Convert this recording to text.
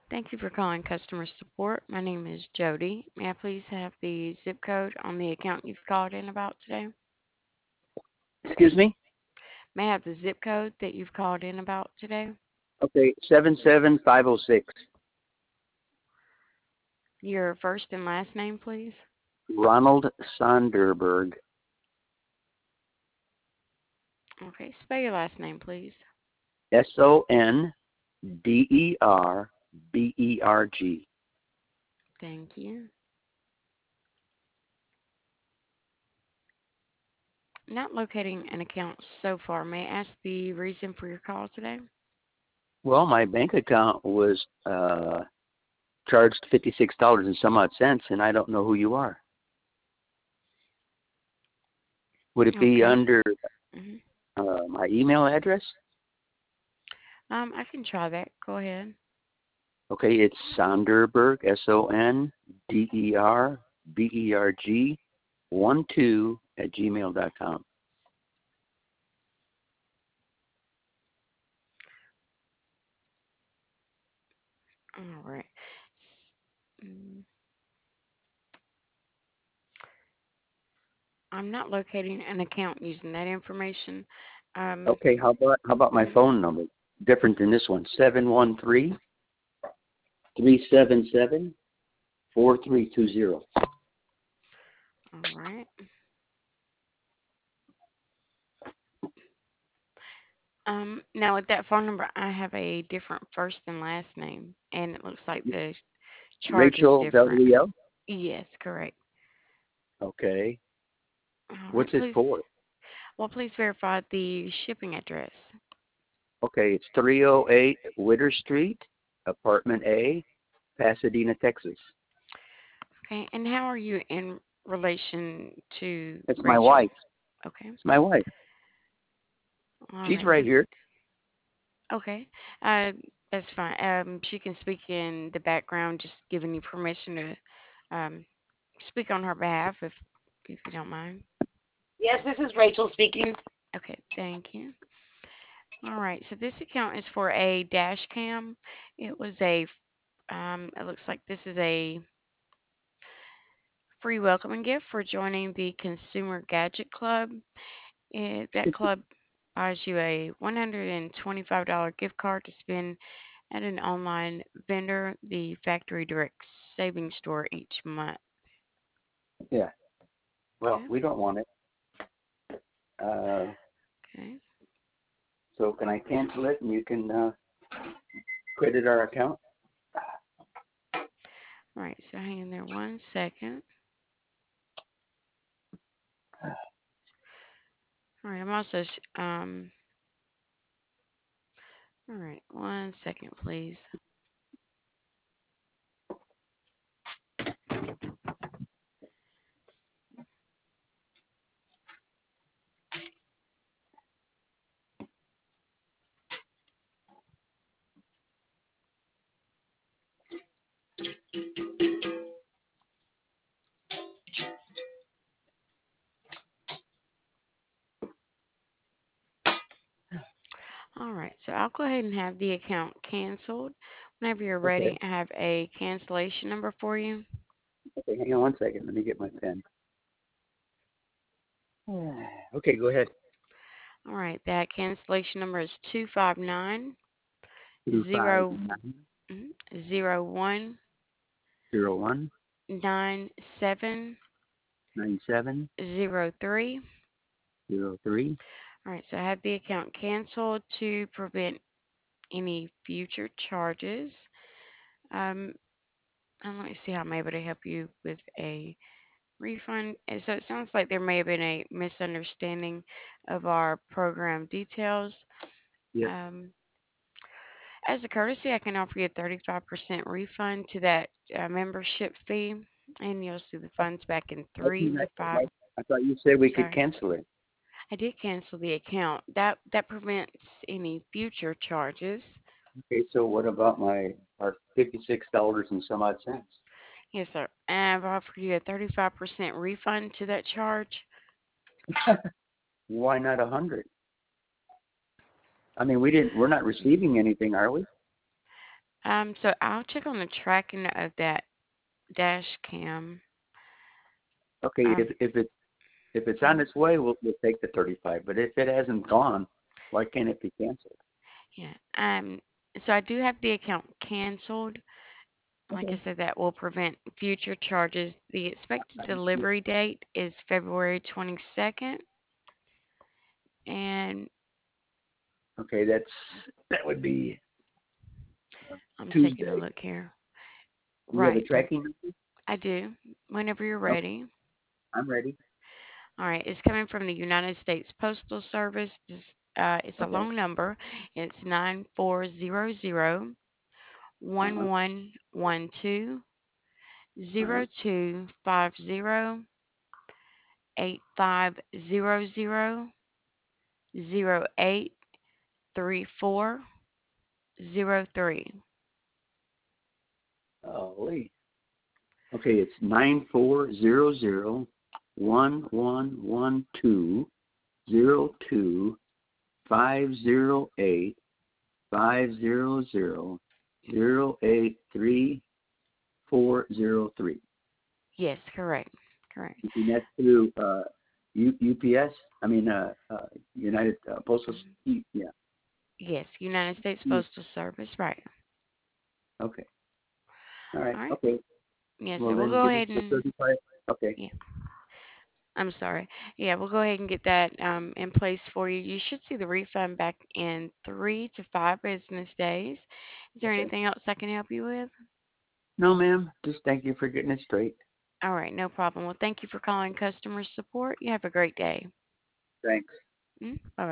Thank you for calling customer support. My name is Jody. May I please have the zip code on the account you've called in about today? Excuse me? May I have the zip code that you've called in about today? Okay, 77506. Your first and last name, please. Ronald Sonderberg. Okay, spell your last name, please. Sonderberg. Thank you. Not locating an account so far. May I ask the reason for your call today? Well, my bank account was charged $56 and some odd cents, and I don't know who you are. Would it be Okay. under hmm my email address? I can try that. Go ahead. Okay, it's Sonderberg, Sonderberg, 12 at gmail.com. All right. Mm, I'm not locating an account using that information. Um, Okay, how about my mhm. phone number? Different than this one. 713-377-4320. All right. Now with that phone number, I have a different first and last name, and it looks like the charge is Rachel different. WL? Yes, correct. Okay. All right, What's it please. for? Well, please verify the shipping address. Okay, it's 308 Witter Street, Apartment A, Pasadena, Texas. Okay, and how are you in relation to It's my Rachel? wife. Okay. It's my wife. All She's right. right here. Okay. Uh, that's fine. She can speak in the background, just giving you permission to speak on her behalf, if you don't mind. Yes, this is Rachel speaking. Okay. Thank you. All right. So this account is for a dash cam. It was a. It looks like this is a free welcoming gift for joining the Consumer Gadget Club. That club buys you a $125 gift card to spend at an online vendor, the Factory Direct Savings Store, each month. Yeah. Well, Okay. we don't want it. Uh, Okay. so can I cancel it and you can credit our account? All right. So hang in there 1 second. All right. I'm also. All right. 1 second, please. All right. So I'll go ahead and have the account canceled. Whenever you're Okay. ready, I have a cancellation number for you. Okay, hang on 1 second. Let me get my pen. Okay, go ahead. All right. That cancellation number is 259 Two five 0 nine 01 01 97 9703. 03. All right, so I have the account canceled to prevent any future charges. Um, and let me see how I'm able to help you with a refund. And so it sounds like there may have been a misunderstanding of our program details. Yep. Um, as a courtesy, I can offer you a 35% refund to that membership fee, and you'll see the funds back in I, three think to five. I thought you said we could Sorry. cancel it. I did cancel the account. That prevents any future charges. Okay, so what about our $56 and some odd cents? Yes, sir. And I've offered you a 35% refund to that charge. Why not 100? I mean, we're not receiving anything, are we? So I'll check on the tracking of that dash cam. Okay, Um, if it's on mhm, its way, we'll take the 35. But if it hasn't gone, why can't it be canceled? yeah. So I do have the account canceled. Like I Okay. said, that will prevent future charges. The expected Yeah. delivery date is February 22nd, and Okay, that would be I'm taking a Tuesday. look here. Do you have a Right, tracking number? I do. Whenever you're Okay, ready. I'm ready. All right, it's coming from the United States Postal Service. It's a Okay. long number. It's 9400 Uh-huh. 1112 Uh-huh. 8500 083403. Oh, wait. Okay, it's 9401112005000083403. Yes, correct. Correct. And that's through UPS. I mean, United Postal. Mhm. Yeah. Yes, United States Yeah. Postal Service. Right. Okay. All right. All right. Okay. Yes, Well, sir. We'll then go give us ahead the and 35. Okay. yeah. I'm sorry. Yeah, we'll go ahead and get that in place for you. You should see the refund back in 3 to 5 business days. Is there Okay. anything else I can help you with? No, ma'am. Just thank you for getting it straight. All right, no problem. Well, thank you for calling customer support. You have a great day. Thanks. Bye bye.